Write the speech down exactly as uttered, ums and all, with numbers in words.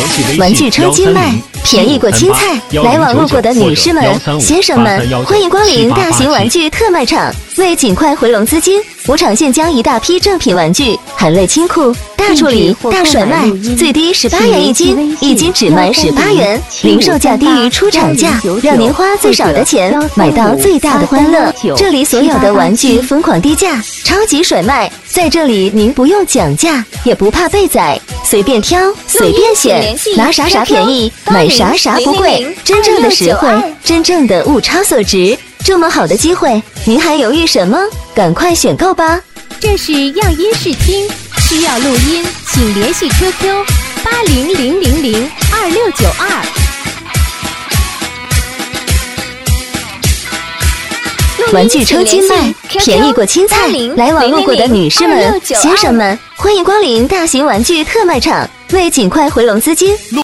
玩具抽筋卖，便宜过青菜。来往路过的女士们、先生们，欢迎光临大型玩具特卖场。为尽快回笼资金，五场现将一大批正品玩具，含类清库、大处理、大甩卖，最低十八元一斤，一斤只卖十八元，零售价低于出厂价，让您花最少的钱买到最大的欢乐。这里所有的玩具疯狂低价，超级甩卖，在这里您不用讲价，也不怕被宰，随便挑，随便选，拿啥啥便宜，买啥啥不贵，真正的实惠，真正的物超所值。这么好的机会，您还犹豫什么？赶快选购吧！ 这是样音视听，需要录音，请联系 Q Q 八零零零零二六九二。 玩具抽筋卖，便宜过青菜。来往路过的女士们、先生们，欢迎光临大型玩具特卖场。为尽快回笼资金，